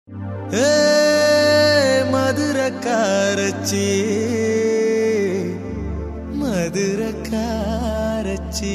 மதுரக்காரச்சி மதுரக்காரச்சி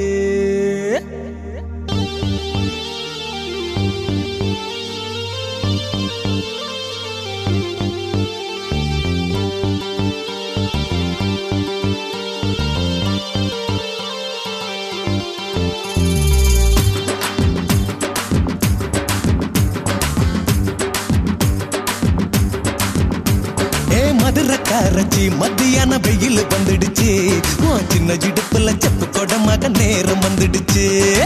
மதுரக்காரச்சி மத்தியான வெயில் வந்துடுச்சு சின்ன இடுப்புல செப்பு கொடமாக நேரம் வந்துடுச்சு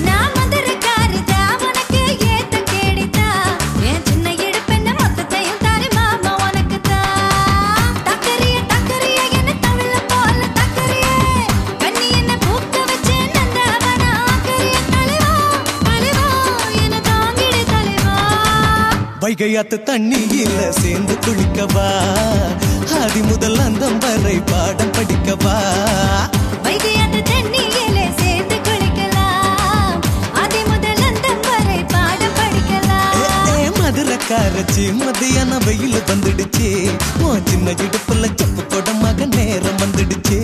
வைகையாத்து தண்ணியில சேர்ந்து குளிக்கவா ஆதி முதல் அந்தம் வரை பாடம் படிக்கவா வைகையாத்து தண்ணியில சேர்ந்து குளிக்கலாம் ஆதி முதல் அந்தம் வரை பாடம் படிக்கலாம் மதுரக்காரச்சி மத்தியான வெயில் வந்துடுச்சு சின்ன இடுப்புல செப்பு கொடமாக நேரம் வந்துடுச்சு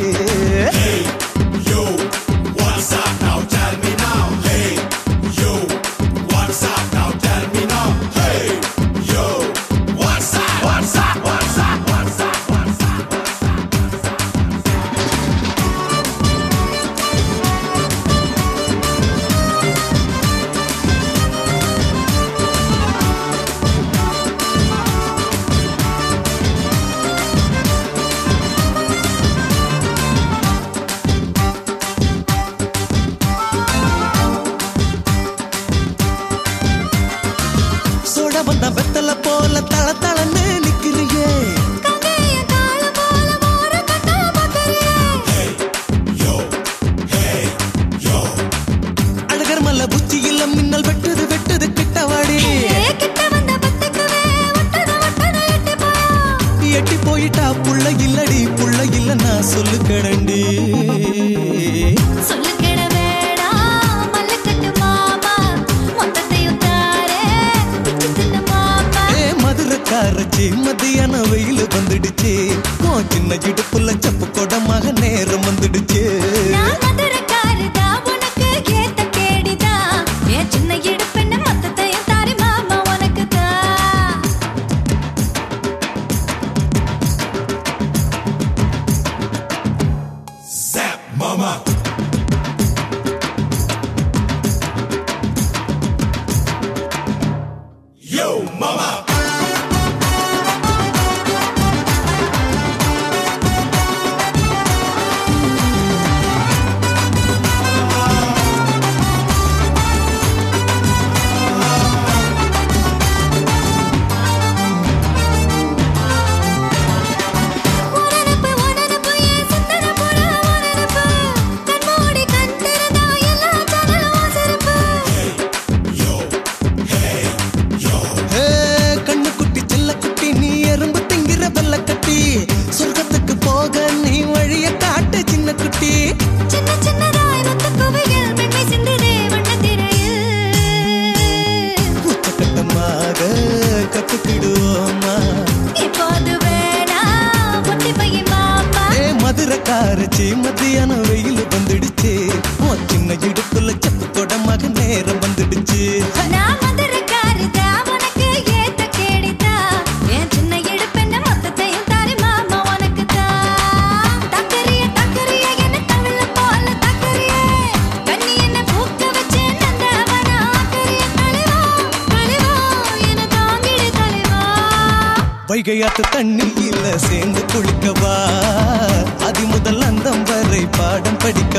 வந்த வெத்தல போல தள தளன்னு நிக்கிறியே அழகர் மல்ல புச்சியில மின்னல் வெட்டுது வெட்டுது கிட்டவாடி எட்டி போயிட்டா புள்ள இல்லடி புள்ள இல்ல நான் சொல்லு கடண்டி மதுரக்காரச்சி மத்தியான வெயில் வந்துடுச்சு சின்ன இடுப்புல செப்பு கொடமாக நேரம் வந்துடுச்சு சின்ன இடுப்புன்னு மொத்தத்தையும் தாரி மாமா உனக்கு தான் மாமா Yo, mama! சொர்க்கத்துக்கு போக நீ வழிய காட்டு சின்ன குட்டி சின்ன சின்னதாய் ரத்த குவையில் மென்மை சிந்துதே வண்ணத்திரையில் உச்சகட்டமாக கத்துக்கிடுவோமா இப்போது வேணா ஒட்டி பைய மாமா மதுரக்காரச்சி மத்தியான வெயில் வந்துடுச்சு சின்ன இடுப்புல செப்பு கொடமாக நேரம் வந்துடுச்சு நான் மதுரக்காரதா உனக்கு ஏத்த கேடிதா என் சின்ன இடுப்புன்னு மொத்தத்தையும் தாரி மாமா உனக்கு தான் தக்கறிய தக்கறிய என்ன தவிழ போல தக்கறிய கண்ணி என்ன பூக்க வச்சு நந்தவனா ஆக்கறிய தலைவா தலைவா என்ன தாங்கிடு தலைவா வைகையாத்து தண்ணியில சேர்ந்து குளிக்கவா ஆதி முதல் அந்தம் வரை பாடம் படிக்க